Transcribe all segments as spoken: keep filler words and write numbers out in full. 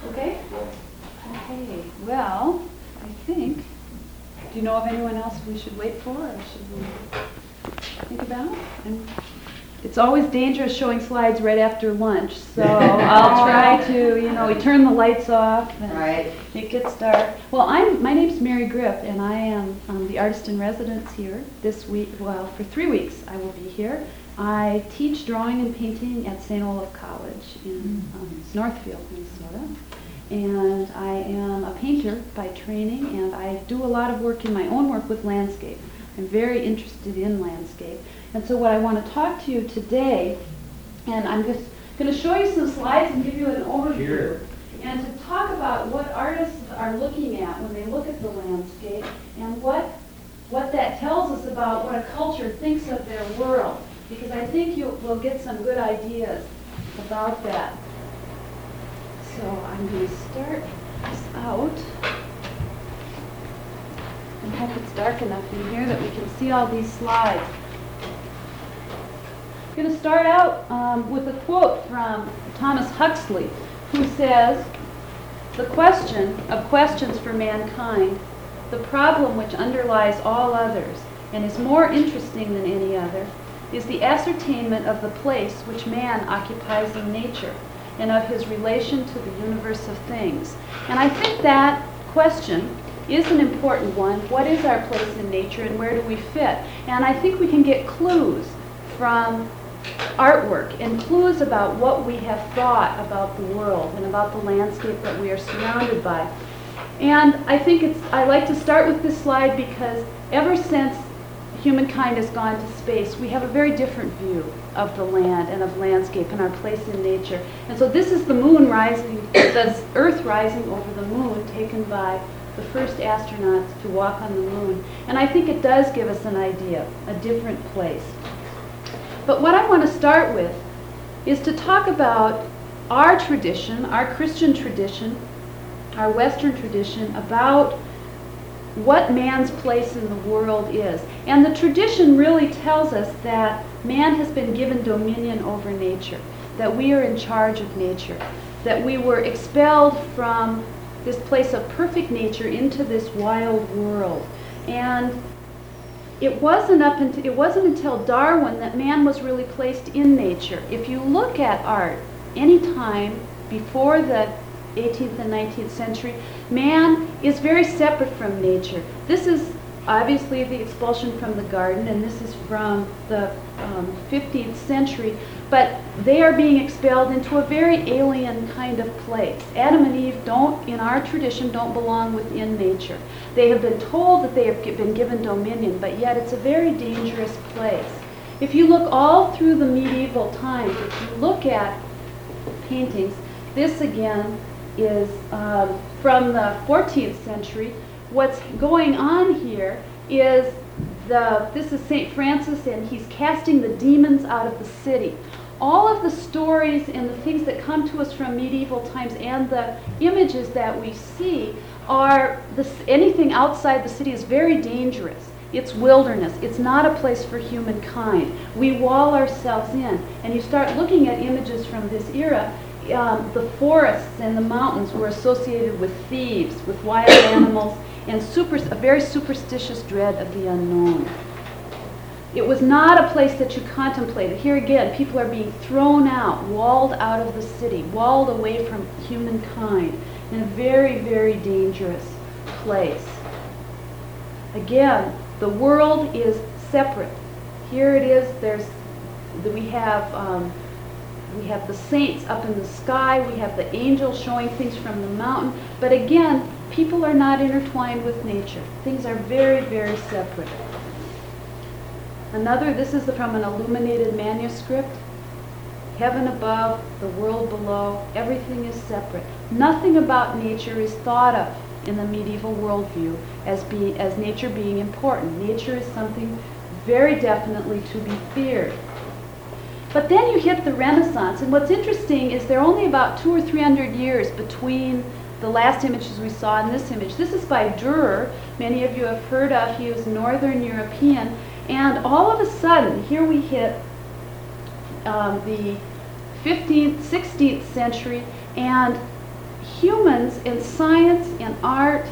Okay? Okay, well, I think, do you know of anyone else we should wait for, or should we think about? And it's always dangerous showing slides right after lunch, so I'll try to, you know, we turn the lights off and Right. it gets dark. Well, I'm, my name's Mary Griff, and I am um, the artist in residence here this week. Well, for three weeks I will be here. I teach drawing and painting at Saint Olaf College in um, Northfield, Minnesota. And I am a painter by training, and I do a lot of work in my own work with landscape. I'm very interested in landscape. And so what I want to talk to you today, and I'm just going to show you some slides and give you an overview, Sure. and to talk about what artists are looking at when they look at the landscape, and what, what that tells us about what a culture thinks of their world. Because I think you will get some good ideas about that. So I'm going to start this out. I hope it's dark enough in here that we can see all these slides. I'm going to start out um, with a quote from Thomas Huxley, who says, "The question of questions for mankind, the problem which underlies all others and is more interesting than any other, is the ascertainment of the place which man occupies in nature and of his relation to the universe of things." And I think that question is an important one. What is our place in nature and where do we fit? And I think we can get clues from artwork and clues about what we have thought about the world and about the landscape that we are surrounded by. And I think it's, I like to start with this slide because ever since humankind has gone to space, we have a very different view of the land and of landscape and our place in nature. And so this is the moon rising, the Earth rising over the moon, taken by the first astronauts to walk on the moon. And I think it does give us an idea, a different place. But what I want to start with is to talk about our tradition, our Christian tradition, our Western tradition, about what man's place in the world is. And the tradition really tells us that man has been given dominion over nature, that we are in charge of nature, that we were expelled from this place of perfect nature into this wild world. And it wasn't up until, it wasn't until Darwin that man was really placed in nature. If you look at art any time before the eighteenth and nineteenth century, man is very separate from nature. This is obviously the expulsion from the garden, and this is from the um, fifteenth century, but they are being expelled into a very alien kind of place. Adam and Eve don't, in our tradition, don't belong within nature. They have been told that they have been given dominion, but yet it's a very dangerous place. If you look all through the medieval times, if you look at paintings, this again is um, from the fourteenth century. What's going on here is the, this is Saint Francis, and he's casting the demons out of the city. All of the stories and the things that come to us from medieval times and the images that we see are, this, anything outside the city is very dangerous. It's wilderness. It's not a place for humankind. We wall ourselves in. And you start looking at images from this era, um, the forests and the mountains were associated with thieves, with wild animals, and super, a very superstitious dread of the unknown. It was not a place that you contemplated. Here again, people are being thrown out, walled out of the city, walled away from humankind in a very, very dangerous place. Again, the world is separate. Here it is, there's, we have, um, we have the saints up in the sky, we have the angels showing things from the mountain, but again, people are not intertwined with nature. Things are very, very separate. Another, this is from an illuminated manuscript. Heaven above, the world below, everything is separate. Nothing about nature is thought of in the medieval worldview as, be, as nature being important. Nature is something very definitely to be feared. But then you hit the Renaissance, and what's interesting is there are only about two or three hundred years between the last images we saw and this image. This is by Dürer. Many of you have heard of. He was Northern European. And all of a sudden, here we hit um, the fifteenth, sixteenth century, and humans and science and art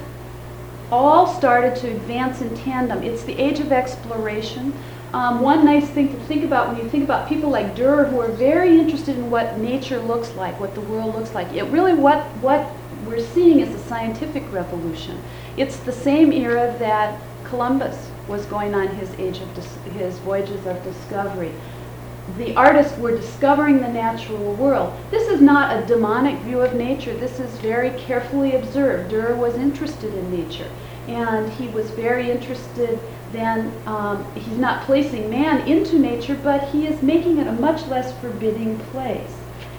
all started to advance in tandem. It's the age of exploration. Um, one nice thing to think about when you think about people like Dürer, who are very interested in what nature looks like, what the world looks like. It really, what, what we're seeing is a scientific revolution. It's the same era that Columbus was going on his age of dis his voyages of discovery. The artists were discovering the natural world. This is not a demonic view of nature. This is very carefully observed. Dürer was interested in nature, and he was very interested then, um, he's not placing man into nature, but he is making it a much less forbidding place.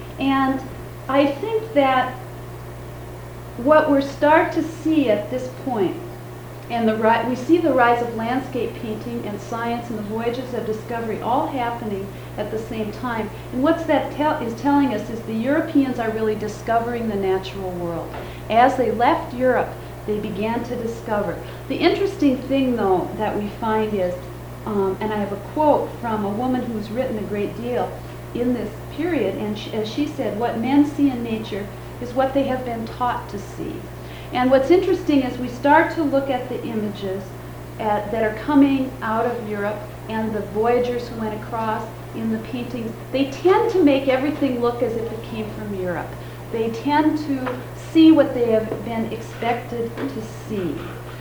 And I think that what we're start to see at this point, and the ri we see the rise of landscape painting and science and the voyages of discovery all happening at the same time. And what's that tell is telling us is the Europeans are really discovering the natural world. As they left Europe, they began to discover. The interesting thing, though, that we find is, um, and I have a quote from a woman who's written a great deal in this period, and she, as she said, what men see in nature is what they have been taught to see. And what's interesting is we start to look at the images at, that are coming out of Europe, and the voyagers who went across in the paintings, they tend to make everything look as if it came from Europe. They tend to see what they have been expected to see.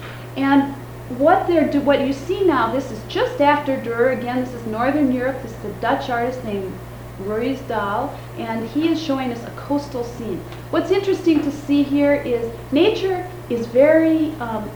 And what they're do, what you see now, this is just after Dürer. Again, this is Northern Europe. This is a Dutch artist named Ruysdael, and he is showing us a coastal scene. What's interesting to see here is nature is very um,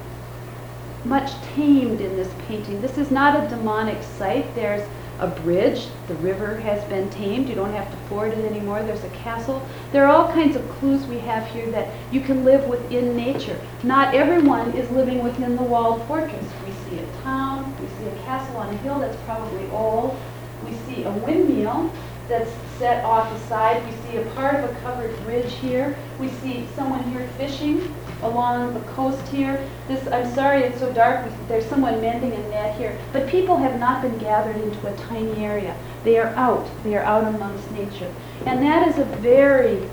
much tamed in this painting. This is not a demonic sight. There's a bridge, the river has been tamed, you don't have to ford it anymore, there's a castle. There are all kinds of clues we have here that you can live within nature. Not everyone is living within the walled fortress. We see a town, we see a castle on a hill that's probably old, we see a windmill that's set off the side, we see a part of a covered bridge here, we see someone here fishing along the coast here. This, I'm sorry it's so dark, there's someone mending a net here, but people have not been gathered into a tiny area. They are out, they are out amongst nature. And that is a very,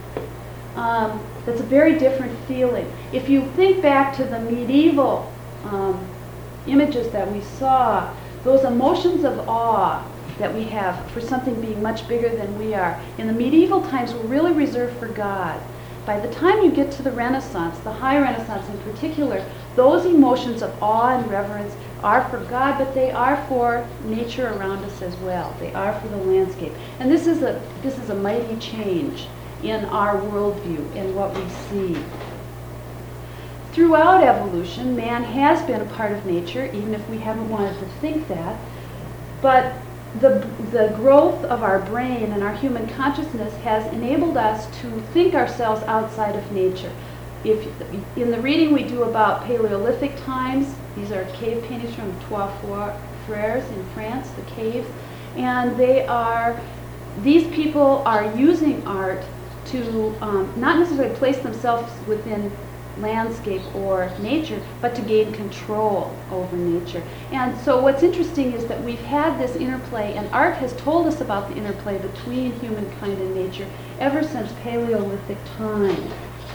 um, that's a very different feeling. If you think back to the medieval um, images that we saw, those emotions of awe that we have for something being much bigger than we are, in the medieval times were really reserved for God. By the time you get to the Renaissance, the High Renaissance in particular, those emotions of awe and reverence are for God, but they are for nature around us as well. They are for the landscape. And this is a, this is a mighty change in our worldview and what we see. Throughout evolution, man has been a part of nature, even if we haven't wanted to think that. But The, the growth of our brain and our human consciousness has enabled us to think ourselves outside of nature. If in the reading we do about Paleolithic times, these are cave paintings from Trois Frères in France, the caves, and they are, these people are using art to um, not necessarily place themselves within landscape or nature, but to gain control over nature. And so what's interesting is that we've had this interplay, and art has told us about the interplay between humankind and nature ever since Paleolithic times.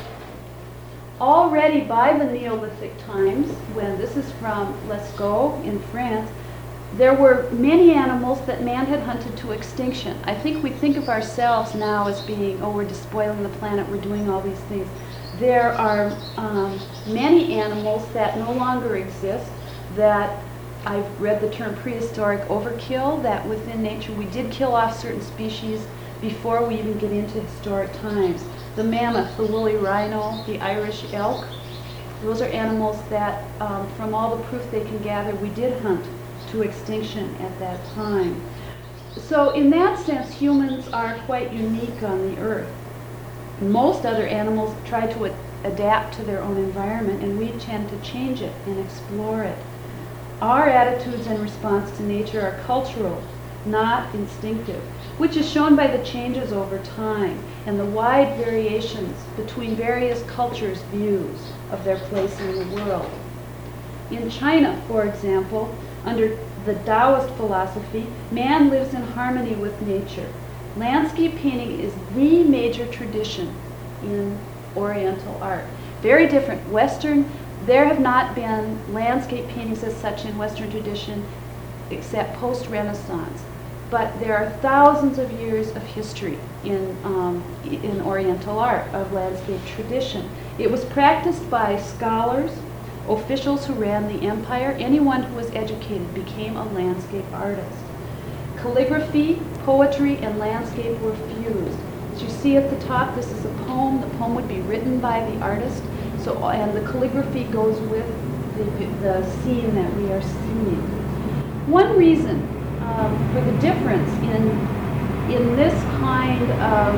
Already by the Neolithic times, when this is from Lescaut in France, there were many animals that man had hunted to extinction. I think we think of ourselves now as being, oh, we're despoiling the planet, we're doing all these things. There are um, many animals that no longer exist, that I've read the term prehistoric overkill, that within nature we did kill off certain species before we even get into historic times. The mammoth, the woolly rhino, the Irish elk, those are animals that um, from all the proof they can gather, we did hunt to extinction at that time. So in that sense, humans are quite unique on the earth. Most other animals try to ad adapt to their own environment, and we tend to change it and explore it. Our attitudes in response to nature are cultural, not instinctive, which is shown by the changes over time and the wide variations between various cultures' views of their place in the world. In China, for example, under the Taoist philosophy, man lives in harmony with nature. Landscape painting is the major tradition in Oriental art. Very different. Western, there have not been landscape paintings as such in Western tradition except post-Renaissance. But there are thousands of years of history in, um, in Oriental art, of landscape tradition. It was practiced by scholars, officials who ran the empire. Anyone who was educated became a landscape artist. Calligraphy, poetry, and landscape were fused. As you see at the top, this is a poem. The poem would be written by the artist, so, and the calligraphy goes with the, the scene that we are seeing. One reason um, for the difference in, in this kind of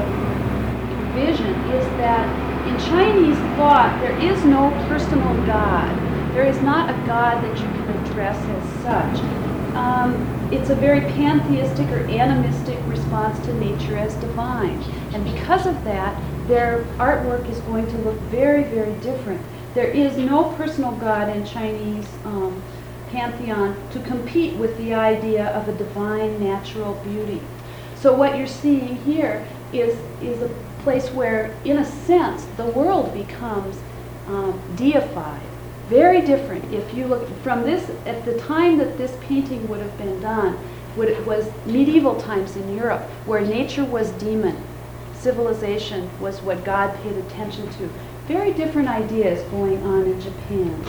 vision is that in Chinese thought, there is no personal God. There is not a God that you can address as such. Um, it's a very pantheistic or animistic response to nature as divine. And because of that, their artwork is going to look very, very different. There is no personal God in Chinese um, pantheon to compete with the idea of a divine natural beauty. So what you're seeing here is, is a place where, in a sense, the world becomes um, deified. Very different. If you look from this, at the time that this painting would have been done, what it was medieval times in Europe, where nature was demon, civilization was what God paid attention to. Very different ideas going on in Japan.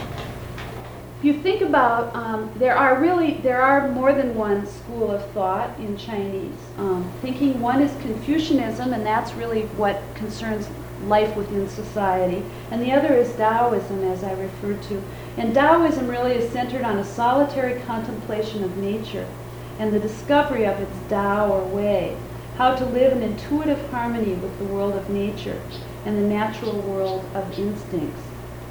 If you think about, um, there are really, there are more than one school of thought in Chinese um, thinking. One is Confucianism, and that's really what concerns life within society. And the other is Taoism, as I referred to. And Taoism really is centered on a solitary contemplation of nature and the discovery of its Tao or way, how to live in intuitive harmony with the world of nature and the natural world of instincts.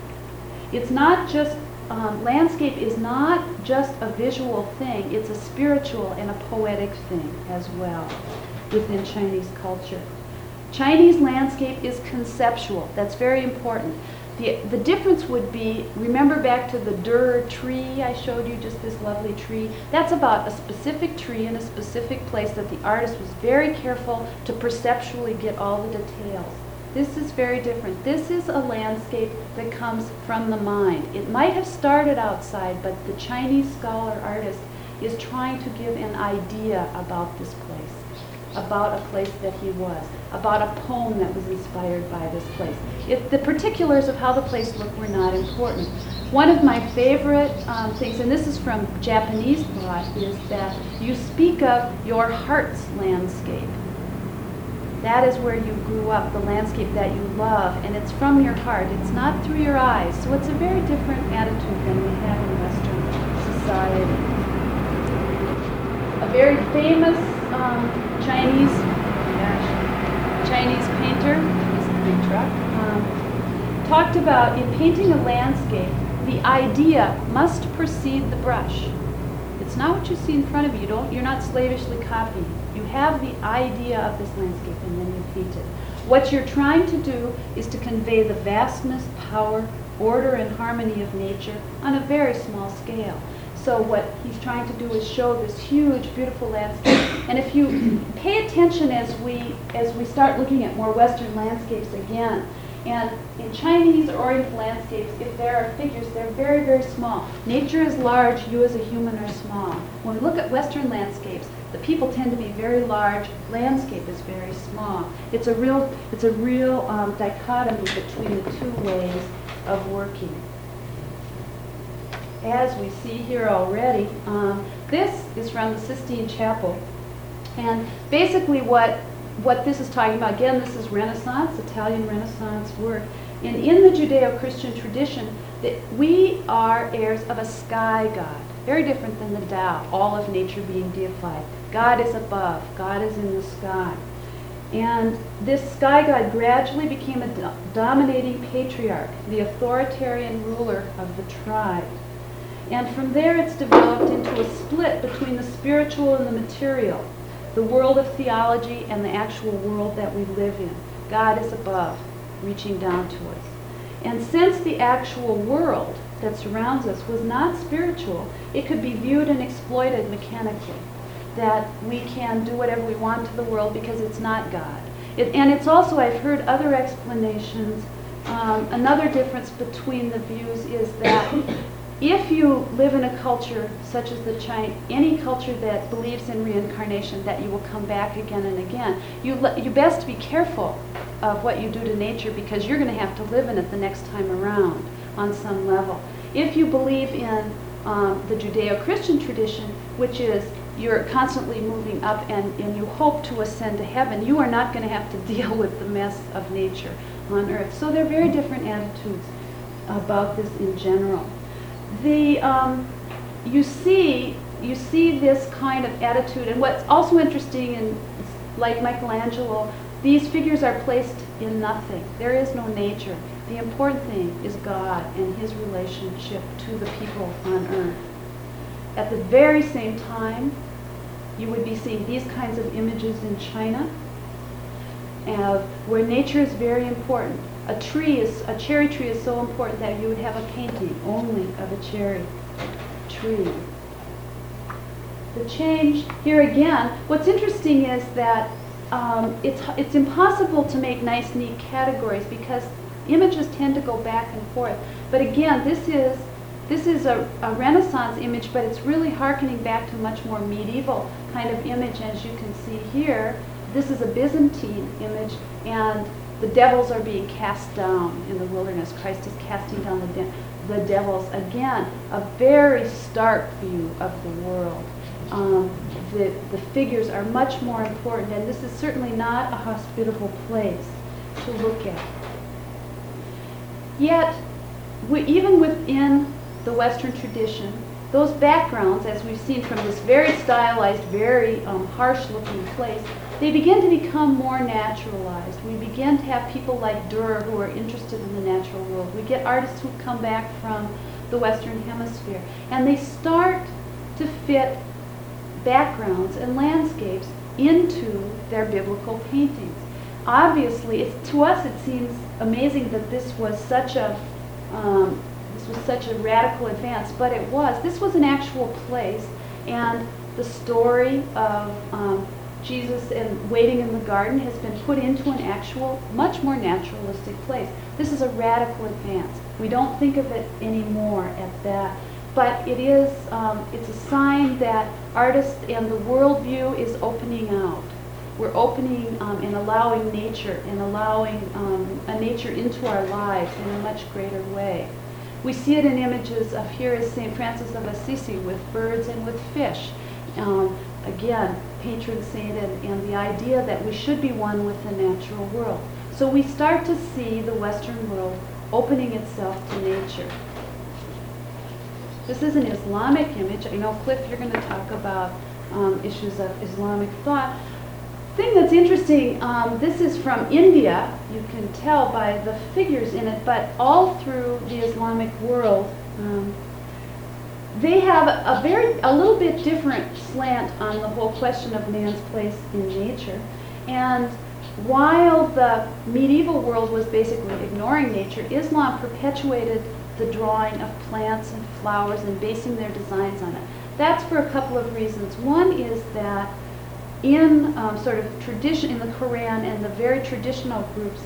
It's not just, um, landscape is not just a visual thing, it's a spiritual and a poetic thing as well within Chinese culture. Chinese landscape is conceptual. That's very important. The, the difference would be, remember back to the dur tree I showed you, just this lovely tree? That's about a specific tree in a specific place that the artist was very careful to perceptually get all the details. This is very different. This is a landscape that comes from the mind. It might have started outside, but the Chinese scholar artist is trying to give an idea about this place, about a place that he was, about a poem that was inspired by this place. If the particulars of how the place looked were not important. One of my favorite um, things, and this is from Japanese thought, is that you speak of your heart's landscape. That is where you grew up, the landscape that you love, and it's from your heart. It's not through your eyes. So it's a very different attitude than we have in Western society. A very famous um, Chinese, gosh, Chinese painter, this is a big truck, um, talked about in painting a landscape, the idea must precede the brush. It's not what you see in front of you. You don't, you're not slavishly copying. You have the idea of this landscape and then you paint it. What you're trying to do is to convey the vastness, power, order, and harmony of nature on a very small scale. So what he's trying to do is show this huge, beautiful landscape. And if you pay attention as we, as we start looking at more Western landscapes again, and in Chinese or Oriental landscapes, if there are figures, they're very, very small. Nature is large, you as a human are small. When we look at Western landscapes, the people tend to be very large, landscape is very small. It's a real, it's a real um, dichotomy between the two ways of working. As we see here already, um, this is from the Sistine Chapel. And basically what What this is talking about, again, this is Renaissance, Italian Renaissance work. And in the Judeo-Christian tradition, that we are heirs of a sky god, very different than the Tao, all of nature being deified. God is above, God is in the sky. And this sky god gradually became a do- dominating patriarch, the authoritarian ruler of the tribe. And from there it's developed into a split between the spiritual and the material, the world of theology and the actual world that we live in. God is above, reaching down to us. And since the actual world that surrounds us was not spiritual, it could be viewed and exploited mechanically, that we can do whatever we want to the world because it's not God. It, and it's also, I've heard other explanations Um, another difference between the views is that if you live in a culture such as the China, any culture that believes in reincarnation, that you will come back again and again, you, le- you best be careful of what you do to nature, because you're going to have to live in it the next time around on some level. If you believe in um, the Judeo-Christian tradition, which is you're constantly moving up and, and you hope to ascend to heaven, you are not going to have to deal with the mess of nature on earth. So there are very different attitudes about this in general. The, um, you see, you see this kind of attitude, and what's also interesting, in, like Michelangelo, these figures are placed in nothing. There is no nature. The important thing is God and his relationship to the people on earth. At the very same time, you would be seeing these kinds of images in China, uh, where nature is very important. A tree is, a cherry tree is so important that you would have a painting only of a cherry tree. The change here again, what's interesting is that um, it's, it's impossible to make nice, neat categories because images tend to go back and forth. But again, this is, this is a, a Renaissance image, but it's really hearkening back to a much more medieval kind of image, as you can see here. This is a Byzantine image, and the devils are being cast down in the wilderness. Christ is casting down the, de the devils. Again, a very stark view of the world. Um, the, the figures are much more important, and this is certainly not a hospitable place to look at. Yet, we, even within the Western tradition, those backgrounds, as we've seen from this very stylized, very um, harsh-looking place, they begin to become more naturalized. We begin to have people like Dürer who are interested in the natural world. We get artists who come back from the Western Hemisphere, and they start to fit backgrounds and landscapes into their biblical paintings. Obviously, it's, to us it seems amazing that this was such a um, this was such a radical advance, but it was. This was an actual place, and the story of um, Jesus and waiting in the garden has been put into an actual, much more naturalistic place. This is a radical advance. We don't think of it anymore at that, but it is, um, it's a sign that artists and the worldview is opening out. We're opening um, and allowing nature and allowing um, a nature into our lives in a much greater way. We see it in images of, here is Saint Francis of Assisi with birds and with fish. Um, again, patron saint, and, and the idea that we should be one with the natural world. So we start to see the Western world opening itself to nature. This is an Islamic image. I know, Cliff, you're going to talk about um, issues of Islamic thought. Thing that's interesting, um, this is from India. You can tell by the figures in it, but all through the Islamic world, um, they have a very, a little bit different slant on the whole question of man's place in nature. And while the medieval world was basically ignoring nature, Islam perpetuated the drawing of plants and flowers and basing their designs on it. That's for a couple of reasons. One is that in um, sort of tradition, in the Quran and the very traditional groups,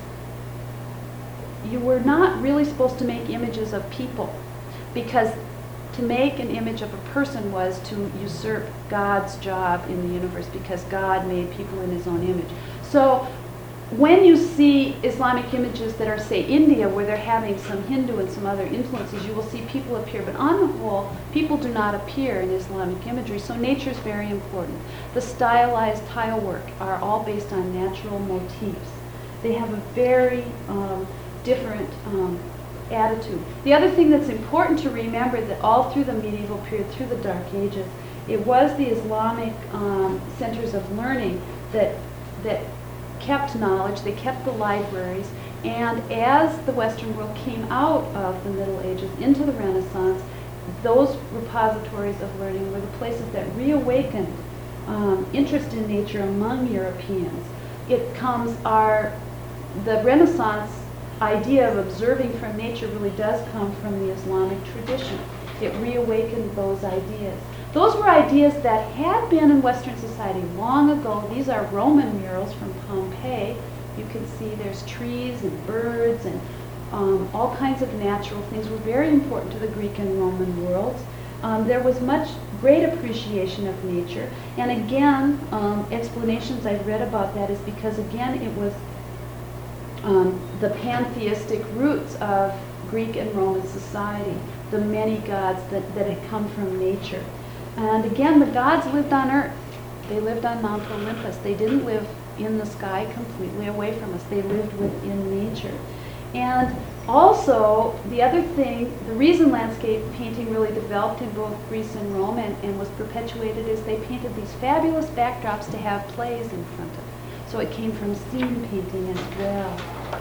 you were not really supposed to make images of people, because to make an image of a person was to usurp God's job in the universe, because God made people in his own image. So when you see Islamic images that are, say, India, where they're having some Hindu and some other influences, you will see people appear. But on the whole, people do not appear in Islamic imagery, so nature is very important. The stylized tile work are all based on natural motifs. They have a very um, different um, attitude. The other thing that's important to remember, that all through the medieval period, through the Dark Ages, it was the Islamic um, centers of learning that that kept knowledge, they kept the libraries, and as the Western world came out of the Middle Ages into the Renaissance, those repositories of learning were the places that reawakened um, interest in nature among Europeans. It comes, our, the Renaissance idea of observing from nature really does come from the Islamic tradition. It reawakened those ideas. Those were ideas that had been in Western society long ago. These are Roman murals from Pompeii. You can see there's trees and birds and um, all kinds of natural things were very important to the Greek and Roman worlds. Um, there was much great appreciation of nature. And again, um, explanations I've read about that is because, again, it was um, the pantheistic roots of Greek and Roman society, the many gods that, that had come from nature. And again, the gods lived on earth. They lived on Mount Olympus. They didn't live in the sky completely away from us. They lived within nature. And also, the other thing, the reason landscape painting really developed in both Greece and Rome and, and was perpetuated is they painted these fabulous backdrops to have plays in front of. So it came from scene painting as well.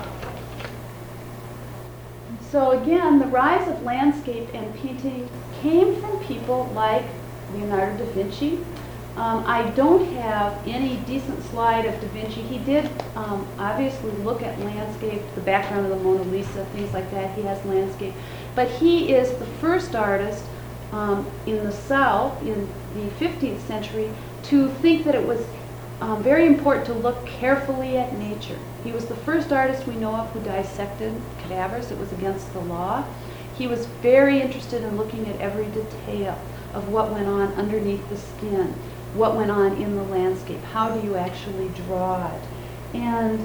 So again, the rise of landscape and painting came from people like Leonardo da Vinci. Um, I don't have any decent slide of Da Vinci. He did um, obviously look at landscape, the background of the Mona Lisa, things like that. He has landscape. But he is the first artist um, in the South, in the fifteenth century, to think that it was um, very important to look carefully at nature. He was the first artist we know of who dissected cadavers. It was against the law. He was very interested in looking at every detail of what went on underneath the skin, what went on in the landscape, how do you actually draw it. And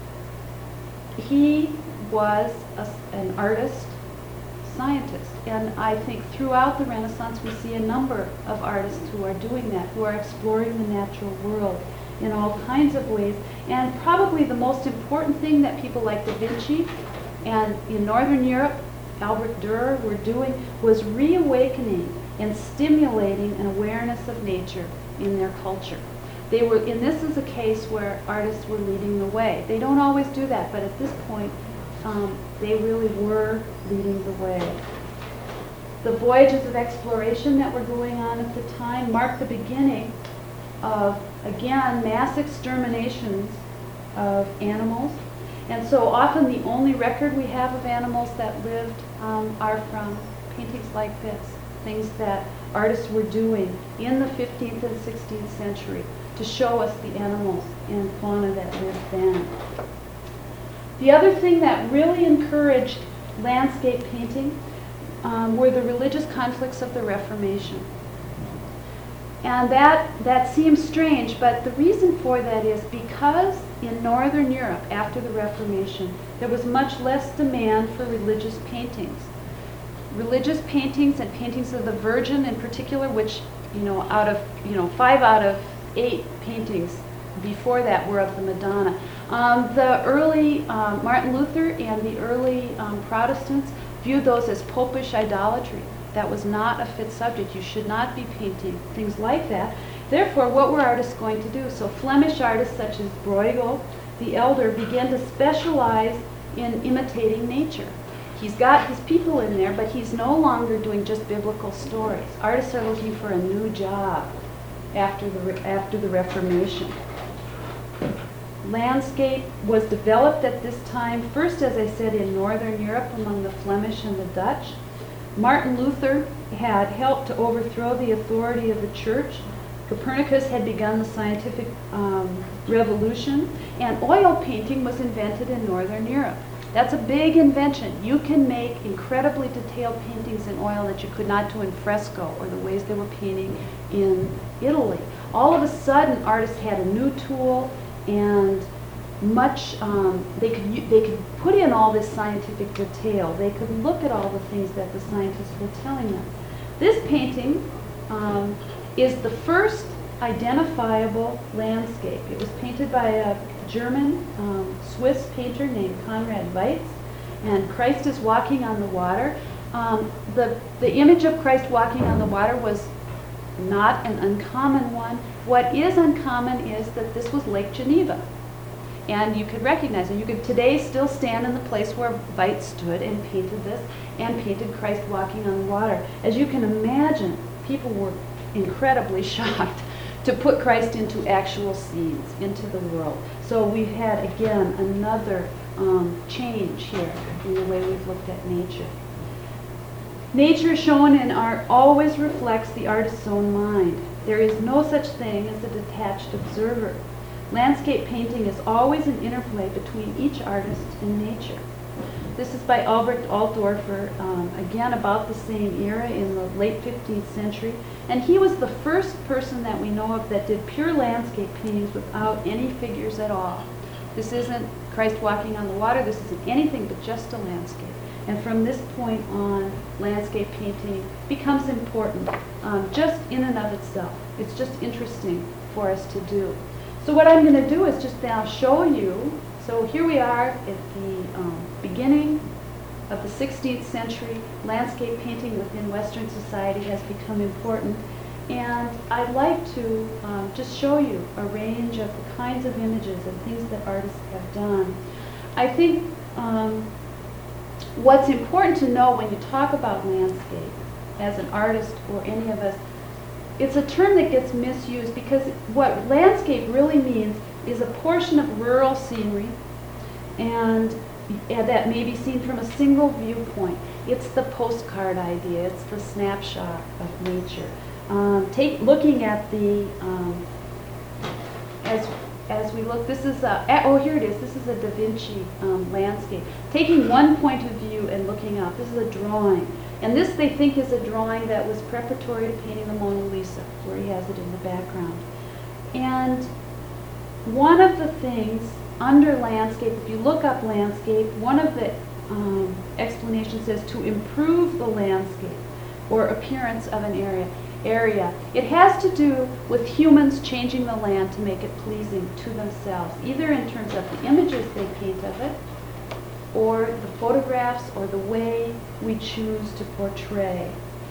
he was a, an artist, scientist. And I think throughout the Renaissance we see a number of artists who are doing that, who are exploring the natural world in all kinds of ways. And probably the most important thing that people like Da Vinci and in Northern Europe, Albert Dürer were doing was reawakening and stimulating an awareness of nature in their culture. They were, and this is a case where artists were leading the way. They don't always do that, but at this point, um, they really were leading the way. The voyages of exploration that were going on at the time marked the beginning of, again, mass exterminations of animals. And so often the only record we have of animals that lived um, are from paintings like this, things that artists were doing in the fifteenth and sixteenth century to show us the animals and fauna that lived then. The other thing that really encouraged landscape painting um, were the religious conflicts of the Reformation. And that, that seems strange, but the reason for that is because in Northern Europe, after the Reformation, there was much less demand for religious paintings. Religious paintings and paintings of the Virgin in particular, which, you know, out of, you know, five out of eight paintings before that were of the Madonna. Um, the early um, Martin Luther and the early um, Protestants viewed those as popish idolatry. That was not a fit subject. You should not be painting things like that. Therefore, what were artists going to do? So Flemish artists such as Bruegel the Elder began to specialize in imitating nature. He's got his people in there, but he's no longer doing just biblical stories. Artists are looking for a new job after the, after the Reformation. Landscape was developed at this time, first, as I said, in Northern Europe among the Flemish and the Dutch. Martin Luther had helped to overthrow the authority of the church. Copernicus had begun the scientific um, revolution, and oil painting was invented in Northern Europe. That's a big invention. You can make incredibly detailed paintings in oil that you could not do in fresco or the ways they were painting in Italy. All of a sudden, artists had a new tool, and much um, they could they could put in all this scientific detail. They could look at all the things that the scientists were telling them. This painting um, is the first identifiable landscape. It was painted by a German um, Swiss painter named Conrad Weitz, and Christ is walking on the water. Um, the the image of Christ walking on the water was not an uncommon one. What is uncommon is that this was Lake Geneva. And you could recognize it. You could today still stand in the place where Weitz stood and painted this, and painted Christ walking on the water. As you can imagine, people were incredibly shocked to put Christ into actual scenes, into the world. So we've had, again, another um, change here in the way we've looked at nature. Nature shown in art always reflects the artist's own mind. There is no such thing as a detached observer. Landscape painting is always an interplay between each artist and nature. This is by Albrecht Altdorfer, um, again about the same era in the late fifteenth century. And he was the first person that we know of that did pure landscape paintings without any figures at all. This isn't Christ walking on the water, this isn't anything but just a landscape. And from this point on, landscape painting becomes important um, just in and of itself. It's just interesting for us to do. So what I'm going to do is just now show you, so here we are at the um, beginning of the sixteenth century. Landscape painting within Western society has become important. And I'd like to um, just show you a range of the kinds of images and things that artists have done. I think um, what's important to know when you talk about landscape as an artist or any of us, it's a term that gets misused because what landscape really means is a portion of rural scenery and yeah, that may be seen from a single viewpoint. It's the postcard idea, it's the snapshot of nature. Um, take, looking at the, um, as, as we look, this is a, oh here it is, this is a Da Vinci um, landscape. Taking one point of view and looking out, this is a drawing. And this they think is a drawing that was preparatory to painting the Mona Lisa, where he has it in the background. And one of the things under landscape, if you look up landscape, one of the um, explanations is to improve the landscape or appearance of an area. area. It has to do with humans changing the land to make it pleasing to themselves, either in terms of the images they paint of it, or the photographs, or the way we choose to portray.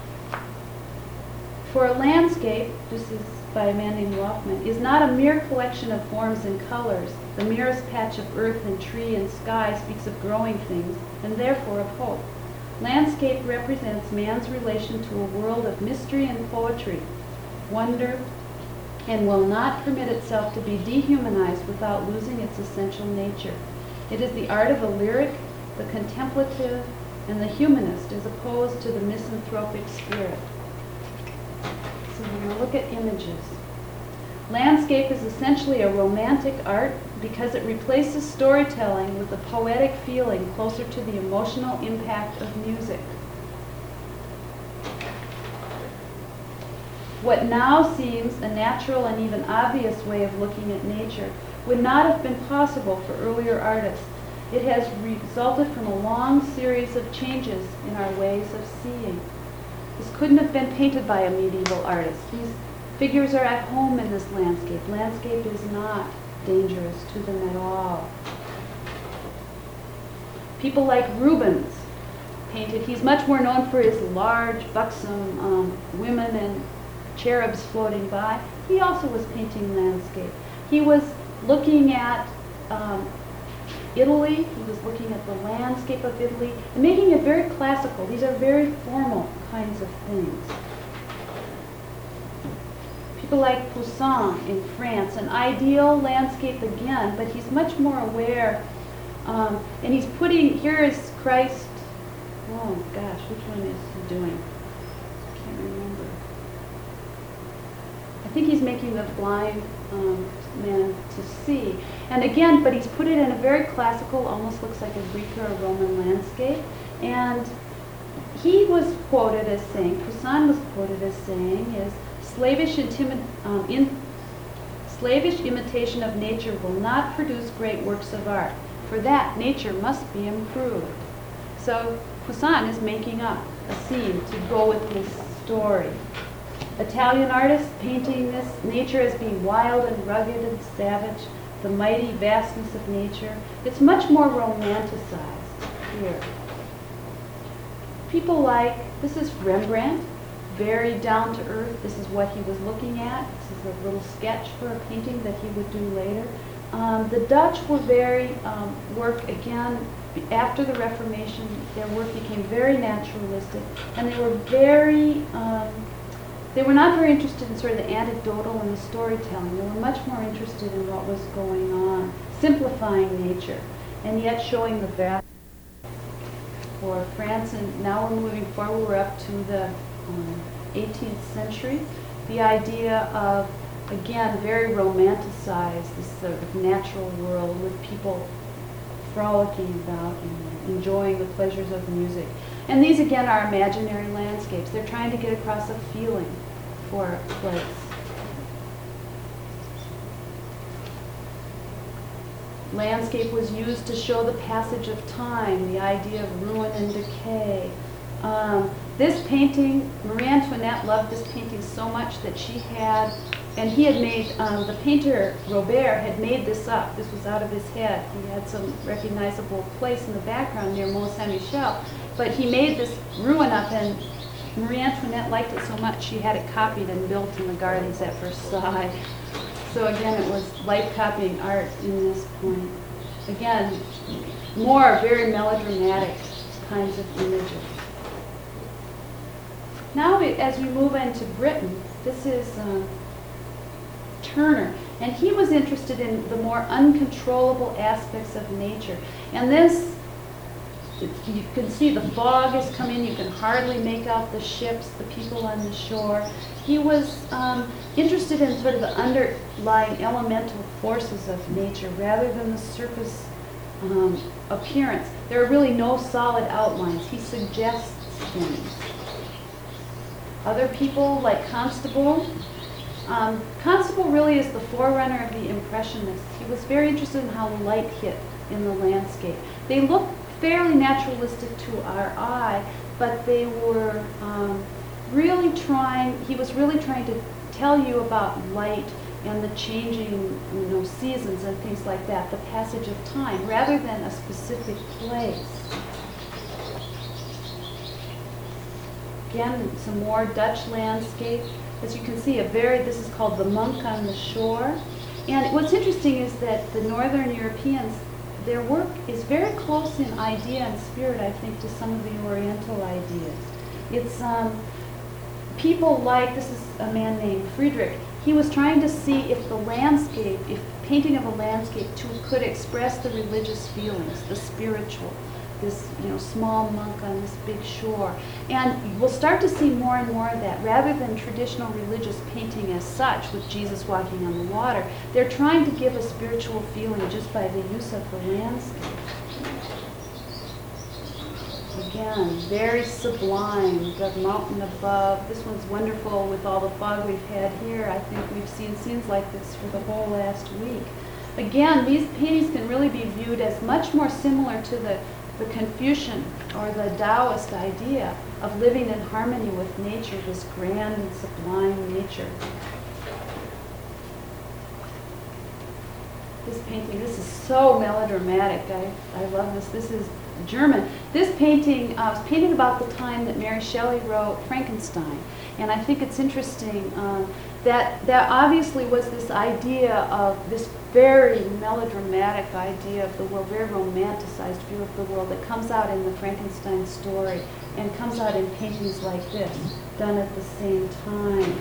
For a landscape, this is by a man named Loftman, is not a mere collection of forms and colors. The merest patch of earth and tree and sky speaks of growing things, and therefore of hope. Landscape represents man's relation to a world of mystery and poetry, wonder, and will not permit itself to be dehumanized without losing its essential nature. It is the art of the lyric, the contemplative, and the humanist, as opposed to the misanthropic spirit. So we're going to look at images. Landscape is essentially a romantic art because it replaces storytelling with a poetic feeling closer to the emotional impact of music. What now seems a natural and even obvious way of looking at nature would not have been possible for earlier artists. It has resulted from a long series of changes in our ways of seeing. This couldn't have been painted by a medieval artist. These figures are at home in this landscape. Landscape is not dangerous to them at all. People like Rubens painted, he's much more known for his large, buxom um, women and cherubs floating by. He also was painting landscape. He was looking at um, Italy, he was looking at the landscape of Italy, and making it very classical. These are very formal kinds of things. People like Poussin in France, an ideal landscape again, but he's much more aware. Um, and he's putting, here is Christ, oh gosh, which one is he doing? I can't remember. I think he's making the blind um, man to see. And again, but he's put it in a very classical, almost looks like a Greek or a Roman landscape. And he was quoted as saying, Poussin was quoted as saying, is slavish, intimi- um, in, slavish imitation of nature will not produce great works of art. For that, nature must be improved. So Poussin is making up a scene to go with his story. Italian artists painting this nature as being wild and rugged and savage, the mighty vastness of nature. It's much more romanticized here. People like, this is Rembrandt, very down to earth. This is what he was looking at. This is a little sketch for a painting that he would do later. Um, the Dutch were very, um, work again, after the Reformation, their work became very naturalistic, and they were very, um, they were not very interested in sort of the anecdotal and the storytelling. They were much more interested in what was going on, simplifying nature, and yet showing the vast. For France, and now we're moving forward, we're up to the um, eighteenth century. The idea of, again, very romanticized, this sort of natural world with people frolicking about and enjoying the pleasures of music. And these again are imaginary landscapes. They're trying to get across a feeling for a place. Landscape was used to show the passage of time, the idea of ruin and decay. Um, this painting, Marie Antoinette loved this painting so much that she had, and he had made, um, the painter Robert had made this up. This was out of his head. He had some recognizable place in the background near Mont Saint-Michel, but he made this ruin up, and Marie Antoinette liked it so much she had it copied and built in the gardens at Versailles. So again, it was life copying art in this point. Again, more very melodramatic kinds of images. Now, we, as we move into Britain, this is um, Turner, and he was interested in the more uncontrollable aspects of nature. And this, you can see the fog has come in, you can hardly make out the ships, the people on the shore. He was um, interested in sort of the underlying elemental forces of nature rather than the surface um, appearance. There are really no solid outlines. He suggests things. Other people like Constable. Um, Constable really is the forerunner of the Impressionists. He was very interested in how light hit in the landscape. They look fairly naturalistic to our eye, but they were um, really trying, he was really trying to tell you about light and the changing, you know, seasons and things like that, the passage of time, rather than a specific place. Again, some more Dutch landscape. As you can see, a very, this is called The Monk on the Shore. And what's interesting is that the Northern Europeans, their work is very close in idea and spirit, I think, to some of the Oriental ideas. It's um, people like, this is a man named Friedrich, he was trying to see if the landscape, if painting of a landscape too could express the religious feelings, the spiritual, this, you know, small monk on this big shore. And we'll start to see more and more of that. Rather than traditional religious painting as such, with Jesus walking on the water, they're trying to give a spiritual feeling just by the use of the landscape. Again, very sublime, the mountain above. This one's wonderful with all the fog we've had here. I think we've seen scenes like this for the whole last week. Again, these paintings can really be viewed as much more similar to the the Confucian or the Taoist idea of living in harmony with nature, this grand and sublime nature. This painting, this is so melodramatic. I, I love this. This is German. This painting uh, was painted about the time that Mary Shelley wrote Frankenstein. And I think it's interesting uh, that that obviously was this idea of this very melodramatic idea of the world, very romanticized view of the world that comes out in the Frankenstein story and comes out in paintings like this, done at the same time.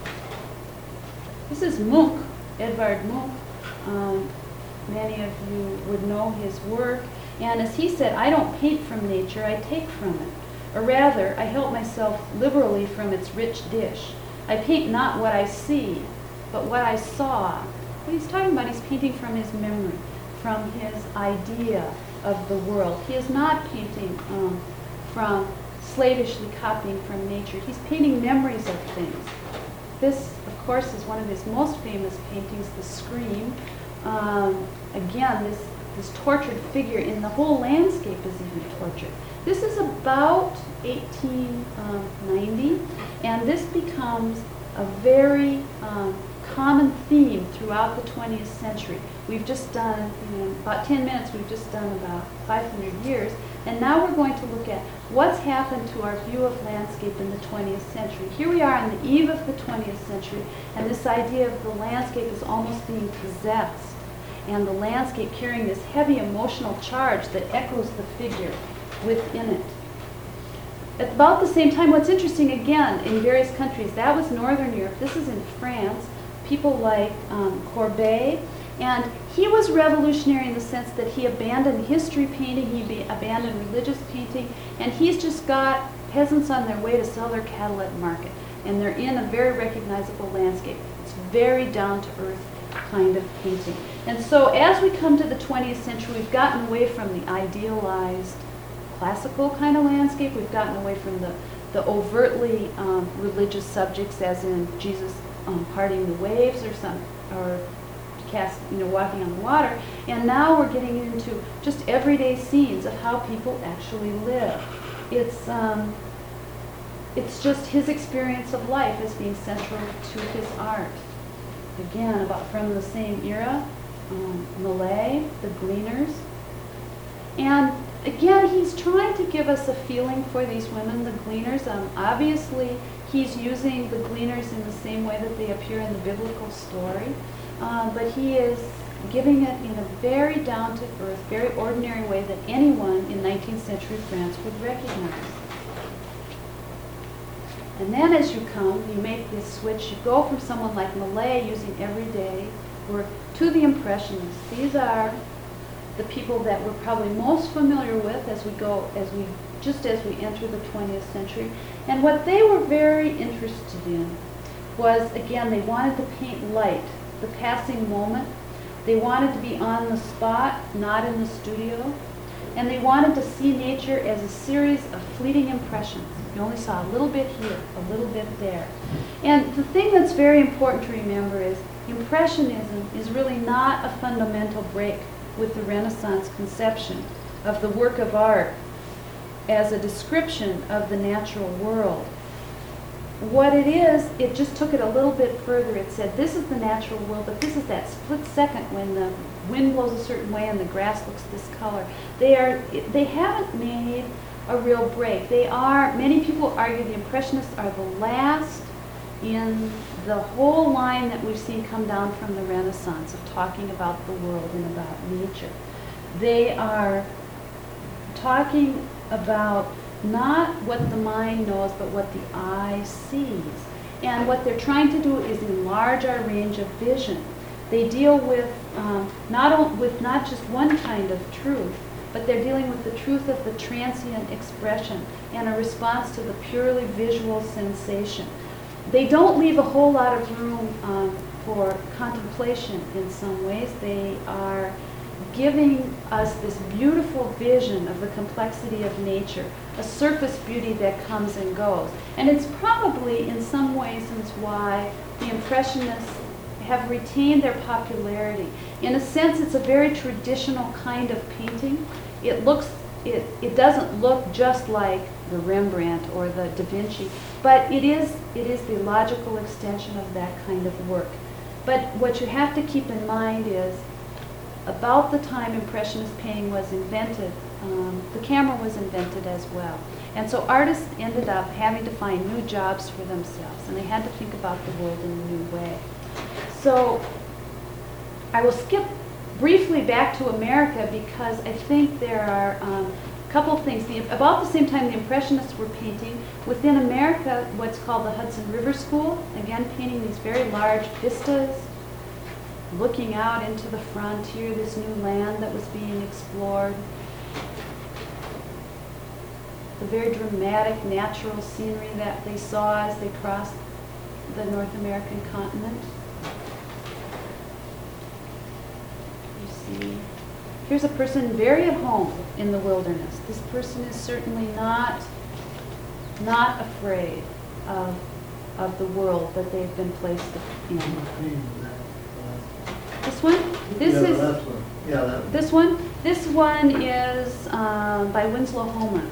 This is Munch, Edvard Munch. Um, many of you would know his work. And as he said, I don't paint from nature, I take from it. Or rather, I help myself liberally from its rich dish. I paint not what I see, but what I saw. What he's talking about, he's painting from his memory, from his idea of the world. He is not painting um, from slavishly copying from nature. He's painting memories of things. This, of course, is one of his most famous paintings, The Scream. Um, again, this, this tortured figure in the whole landscape is even tortured. This is about eighteen ninety, and this becomes a very um, common theme throughout the twentieth century. We've just done, you know, about ten minutes, we've just done about five hundred years, and now we're going to look at what's happened to our view of landscape in the twentieth century. Here we are on the eve of the twentieth century, and this idea of the landscape is almost being possessed, and the landscape carrying this heavy emotional charge that echoes the figure within it. At about the same time, what's interesting, again, in various countries, that was Northern Europe, this is in France, people like um, Courbet, and he was revolutionary in the sense that he abandoned history painting, he be abandoned religious painting, and he's just got peasants on their way to sell their cattle at market, and they're in a very recognizable landscape. It's very down-to-earth kind of painting. And so as we come to the twentieth century, we've gotten away from the idealized classical kind of landscape. We've gotten away from the, the overtly um, religious subjects, as in Jesus um, parting the waves or some, or cast, you know, walking on the water. And now we're getting into just everyday scenes of how people actually live. It's um, it's just his experience of life as being central to his art. Again, about from the same era, um, Malay, the Gleaners. And again, he's trying to give us a feeling for these women, the Gleaners. Um, obviously, he's using the Gleaners in the same way that they appear in the biblical story. Uh, but he is giving it in a very down-to-earth, very ordinary way that anyone in nineteenth century France would recognize. And then as you come, you make this switch. You go from someone like Malay using everyday work to the Impressionists. These are the people that we're probably most familiar with as we go, as we, just as we enter the twentieth century. And what they were very interested in was, again, they wanted to paint light, the passing moment. They wanted to be on the spot, not in the studio. And they wanted to see nature as a series of fleeting impressions. You only saw a little bit here, a little bit there. And the thing that's very important to remember is Impressionism is really not a fundamental break with the Renaissance conception of the work of art as a description of the natural world. What it is, it just took it a little bit further. It said, this is the natural world, but this is that split second when the wind blows a certain way and the grass looks this color. They are, they haven't made a real break. They are, many people argue the Impressionists are the last in the whole line that we've seen come down from the Renaissance of talking about the world and about nature. They are talking about not what the mind knows, but what the eye sees. And what they're trying to do is enlarge our range of vision. They deal with um, not o- with not just one kind of truth, but they're dealing with the truth of the transient expression and a response to the purely visual sensation. They don't leave a whole lot of room um, for contemplation in some ways. They are giving us this beautiful vision of the complexity of nature, a surface beauty that comes and goes. And it's probably in some ways is why the Impressionists have retained their popularity. In a sense, it's a very traditional kind of painting. It looks, it, it doesn't look just like the Rembrandt or the Da Vinci, but it is, it is the logical extension of that kind of work. But what you have to keep in mind is, about the time Impressionist painting was invented, um, the camera was invented as well. And so artists ended up having to find new jobs for themselves, and they had to think about the world in a new way. So I will skip briefly back to America because I think there are um, a couple of things. The, about the same time the Impressionists were painting, within America, what's called the Hudson River School, again painting these very large vistas, looking out into the frontier, this new land that was being explored. The very dramatic natural scenery that they saw as they crossed the North American continent. You see, here's a person very at home in the wilderness. This person is certainly not, not afraid of, of the world that they've been placed in. This one? This yeah, is that's one. Yeah, that one. this one. This one is um, by Winslow Homer.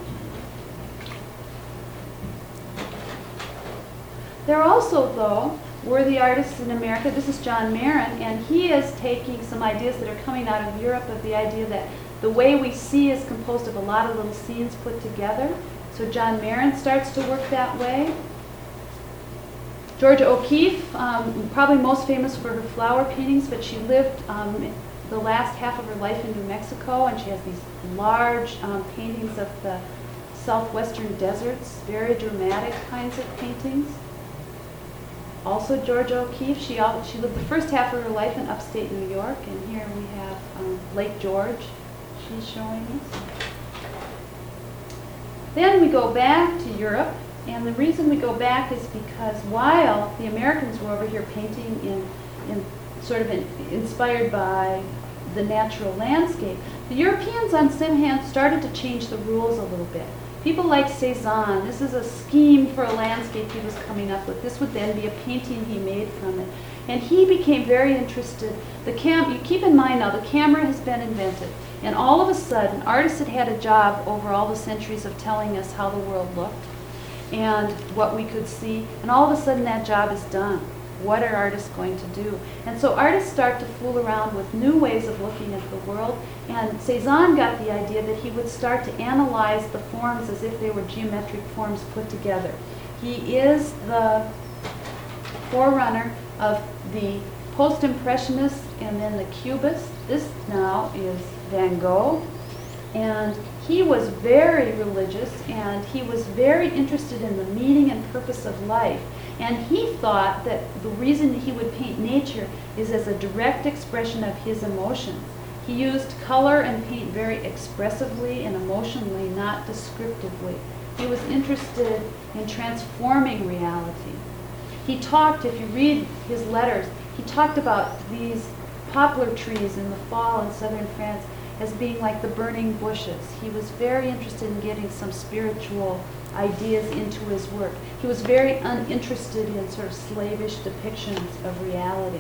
There also, though, were the artists in America. This is John Marin, and he is taking some ideas that are coming out of Europe of the idea that the way we see is composed of a lot of little scenes put together. So John Marin starts to work that way. Georgia O'Keeffe, um, probably most famous for her flower paintings, but she lived um, the last half of her life in New Mexico, and she has these large um, paintings of the southwestern deserts, very dramatic kinds of paintings. Also Georgia O'Keeffe, she, al she lived the first half of her life in upstate New York, and here we have um, Lake George she's showing us. Then we go back to Europe. And the reason we go back is because while the Americans were over here painting in, in sort of in, inspired by the natural landscape. The Europeans, on some hand, started to change the rules a little bit. People like Cézanne, this is a scheme for a landscape he was coming up with. This would then be a painting he made from it. And he became very interested. The cam you keep in mind now, the camera has been invented. And all of a sudden, artists had had a job over all the centuries of telling us how the world looked and what we could see. And all of a sudden, that job is done. What are artists going to do? And so artists start to fool around with new ways of looking at the world. And Cézanne got the idea that he would start to analyze the forms as if they were geometric forms put together. He is the forerunner of the post-impressionists and then the cubists. This now is Van Gogh. And he was very religious, and he was very interested in the meaning and purpose of life. And he thought that the reason he would paint nature is as a direct expression of his emotions. He used color and paint very expressively and emotionally, not descriptively. He was interested in transforming reality. He talked, if you read his letters, he talked about these poplar trees in the fall in southern France as being like the burning bushes. He was very interested in getting some spiritual ideas into his work. He was very uninterested in sort of slavish depictions of reality.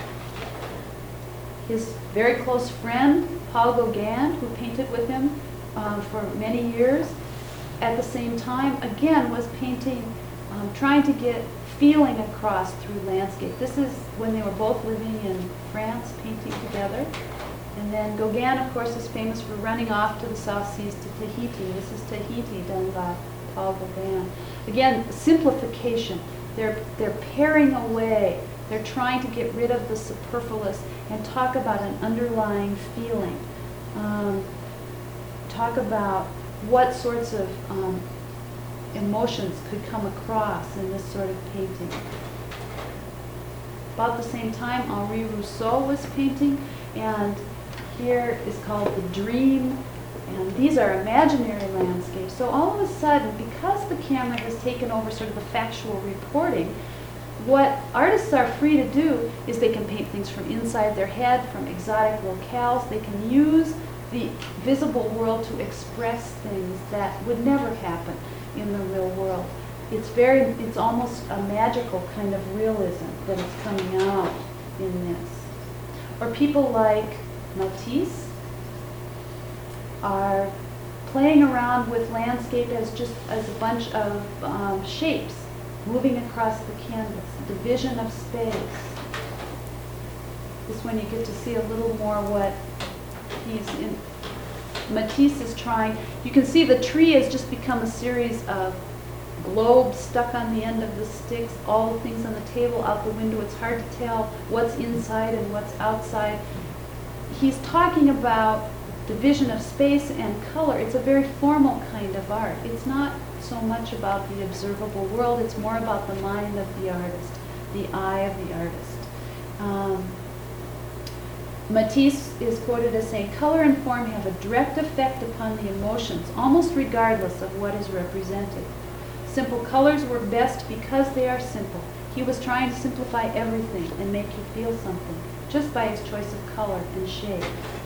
His very close friend, Paul Gauguin, who painted with him um, for many years, at the same time, again, was painting, um, trying to get feeling across through landscape. This is when they were both living in France, painting together. And then Gauguin, of course, is famous for running off to the South Seas to Tahiti. This is Tahiti done by Paul Gauguin. Again, simplification. They're, they're paring away. They're trying to get rid of the superfluous and talk about an underlying feeling. Um, talk about what sorts of um, emotions could come across in this sort of painting. About the same time, Henri Rousseau was painting, and here is called The Dream, and these are imaginary landscapes. So all of a sudden, because the camera has taken over sort of the factual reporting, what artists are free to do is they can paint things from inside their head, from exotic locales. They can use the visible world to express things that would never happen in the real world. It's very, it's almost a magical kind of realism that is coming out in this. Or people like Matisse are playing around with landscape as just as a bunch of um, shapes moving across the canvas, division of space. This one you get to see a little more what he's in. Matisse is trying, you can see the tree has just become a series of globes stuck on the end of the sticks, all the things on the table, out the window. It's hard to tell what's inside and what's outside. He's talking about division of space and color. It's a very formal kind of art. It's not so much about the observable world, it's more about the mind of the artist, the eye of the artist. Um, Matisse is quoted as saying, "Color and form have a direct effect upon the emotions, almost regardless of what is represented. Simple colors work best because they are simple." He was trying to simplify everything and make you feel something, just by his choice of color and shape.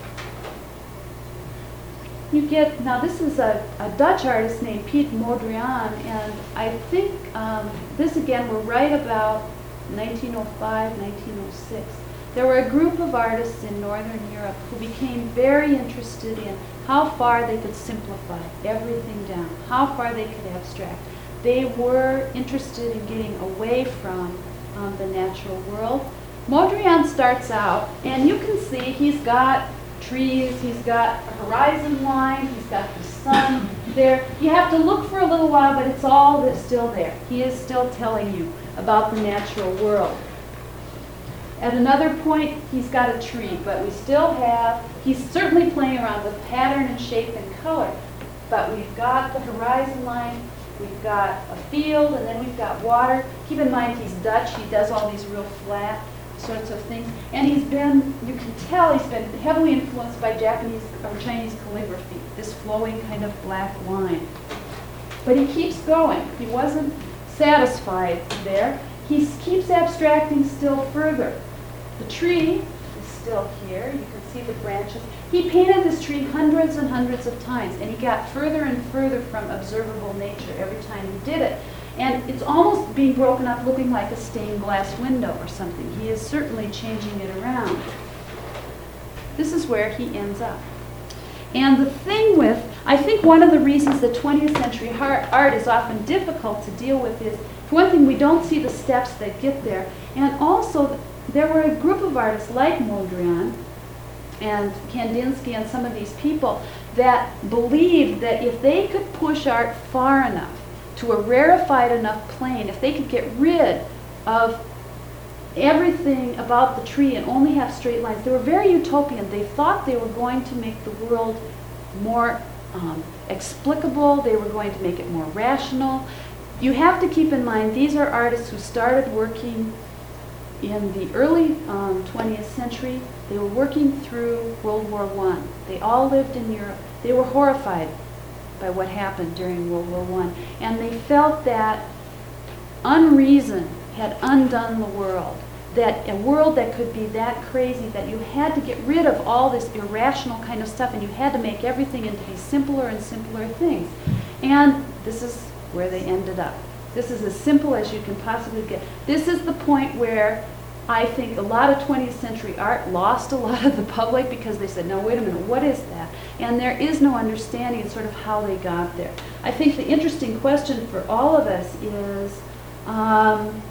You get, now this is a, a Dutch artist named Piet Mondrian, and I think um, this again, we're right about nineteen oh five, nineteen oh six. There were a group of artists in Northern Europe who became very interested in how far they could simplify everything down, how far they could abstract. They were interested in getting away from um, the natural world. Mondrian starts out, and you can see he's got trees, he's got a horizon line, he's got the sun there. You have to look for a little while, but it's all that's still there. He is still telling you about the natural world. At another point, he's got a tree, but we still have, he's certainly playing around with pattern and shape and color, but we've got the horizon line, we've got a field, and then we've got water. Keep in mind he's Dutch, he does all these real flat sorts of things, and he's been, you can tell he's been heavily influenced by Japanese or Chinese calligraphy, this flowing kind of black line. But he keeps going. He wasn't satisfied there. He keeps abstracting still further. The tree is still here. You can see the branches. He painted this tree hundreds and hundreds of times, and he got further and further from observable nature every time he did it. And it's almost being broken up, looking like a stained glass window or something. He is certainly changing it around. This is where he ends up. And the thing with, I think one of the reasons that twentieth century art is often difficult to deal with is, for one thing, we don't see the steps that get there. And also, there were a group of artists like Mondrian and Kandinsky and some of these people that believed that if they could push art far enough to a rarefied enough plane, if they could get rid of everything about the tree and only have straight lines, they were very utopian. They thought they were going to make the world more um, explicable, they were going to make it more rational. You have to keep in mind, these are artists who started working in the early um, twentieth century. They were working through World War One. They all lived in Europe. They were horrified by what happened during World War One, and they felt that unreason had undone the world, that a world that could be that crazy that you had to get rid of all this irrational kind of stuff and you had to make everything into these simpler and simpler things. And this is where they ended up. This is as simple as you can possibly get. This is the point where I think a lot of twentieth century art lost a lot of the public because they said, no, wait a minute, what is that? And there is no understanding of sort of how they got there. I think the interesting question for all of us is, um,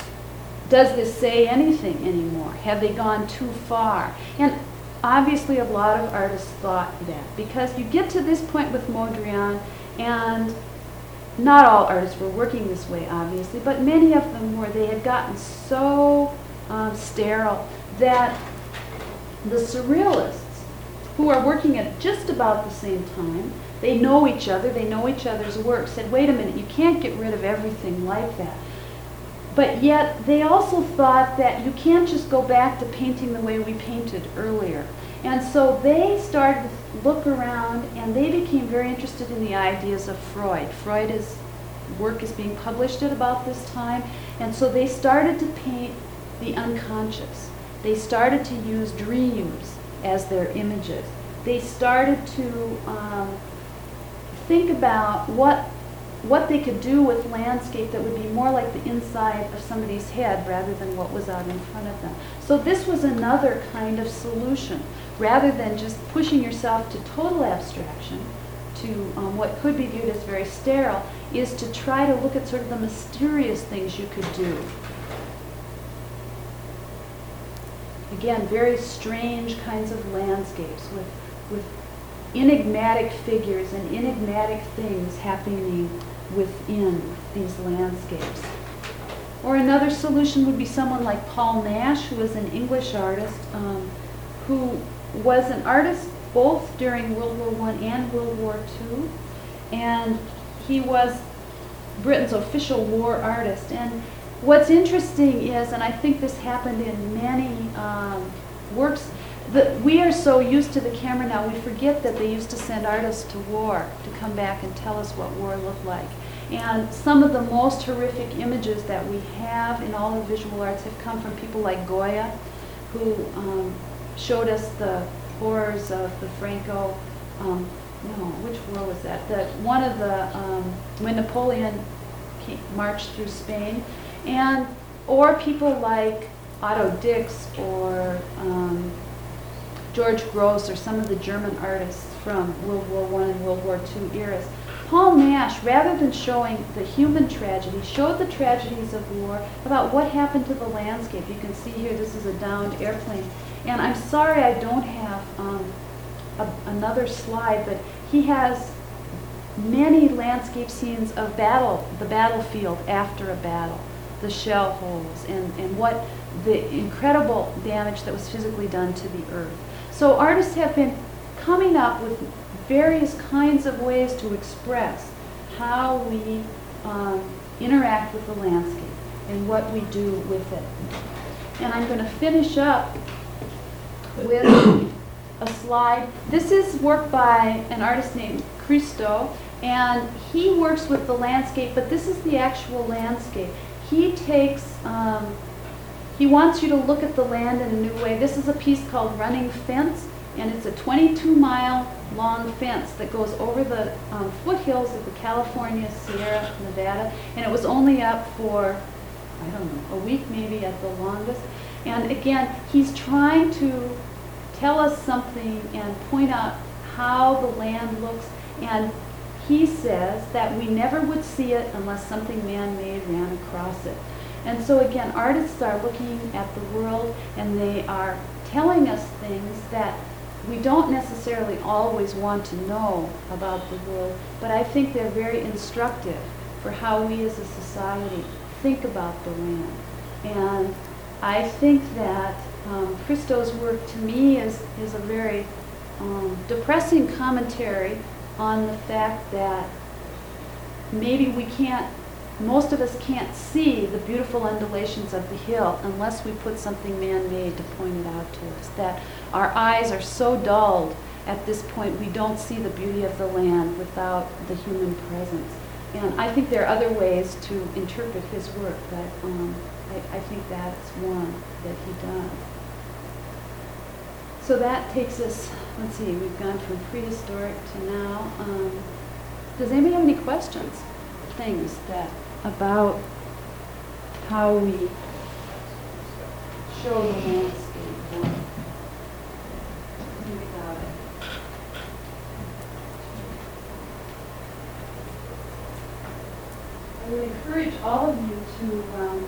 does this say anything anymore? Have they gone too far? And obviously a lot of artists thought that, because you get to this point with Mondrian, and not all artists were working this way, obviously, but many of them were. They had gotten so um, sterile that the surrealists, who are working at just about the same time, they know each other, they know each other's work, said, wait a minute, you can't get rid of everything like that. But yet, they also thought that you can't just go back to painting the way we painted earlier. And so they started to look around, and they became very interested in the ideas of Freud. Freud's work is being published at about this time, and so they started to paint the unconscious. They started to use dreams as their images. They started to um, think about what what they could do with landscape that would be more like the inside of somebody's head rather than what was out in front of them. So this was another kind of solution. Rather than just pushing yourself to total abstraction, to um, what could be viewed as very sterile, is to try to look at sort of the mysterious things you could do. Again, very strange kinds of landscapes with, with enigmatic figures and enigmatic things happening within these landscapes. Or another solution would be someone like Paul Nash, who was an English artist, um, who was an artist both during World War One and World War Two, and he was Britain's official war artist. And what's interesting is, and I think this happened in many um, works, that we are so used to the camera now, we forget that they used to send artists to war to come back and tell us what war looked like. And some of the most horrific images that we have in all of visual arts have come from people like Goya, who um, showed us the horrors of the Franco, um, no, which war was that? The, one of the, um, when Napoleon came, marched through Spain, and, or people like Otto Dix or um, George Gross or some of the German artists from World War One and World War Two eras. Paul Nash, rather than showing the human tragedy, showed the tragedies of war about what happened to the landscape. You can see here, this is a downed airplane. And I'm sorry I don't have um, a, another slide, but he has many landscape scenes of battle, the battlefield after a battle, the shell holes, and, and what the incredible damage that was physically done to the earth. So artists have been coming up with various kinds of ways to express how we um, interact with the landscape and what we do with it. And I'm going to finish up with a slide. This is work by an artist named Christo, and he works with the landscape, but this is the actual landscape. He takes, um, he wants you to look at the land in a new way. This is a piece called Running Fence, And it's a twenty-two mile long fence that goes over the um, foothills of the California, Sierra Nevada. And it was only up for, I don't know, a week maybe at the longest. And again, he's trying to tell us something and point out how the land looks. And he says that we never would see it unless something man-made ran across it. And so again, artists are looking at the world and they are telling us things that we don't necessarily always want to know about the world, but I think they're very instructive for how we as a society think about the land. And I think that um, Christo's work to me is, is a very um, depressing commentary on the fact that maybe we can't, most of us can't see the beautiful undulations of the hill unless we put something man-made to point it out to us. That our eyes are so dulled at this point we don't see the beauty of the land without the human presence. And I think there are other ways to interpret his work, but um, I, I think that's one that he does. So that takes us, let's see, we've gone from prehistoric to now. Um, does anybody have any questions? Things that about how we show the landscape or think about it. I would encourage all of you to um,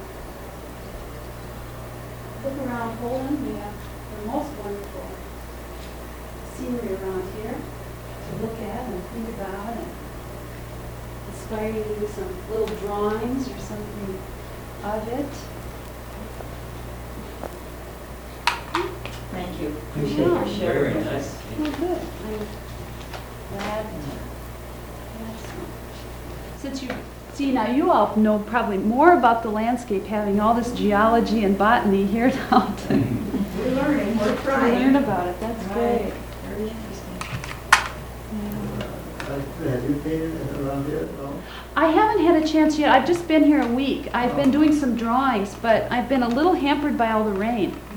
look around Poland. We have the most wonderful scenery around here to look at and think about and inspire you to do some little drawings or something of it. Thank you. Appreciate your sharing. Very nice. Oh, good. I'm glad. Yes. Since you see now, you all know probably more about the landscape, having all this geology and botany here now to, We're learning, we're to trying. learn about it. That's Right. great. Very interesting. Yeah. Have you painted around here at all? I haven't had a chance yet. I've just been here a week. I've been doing some drawings, but I've been a little hampered by all the rain.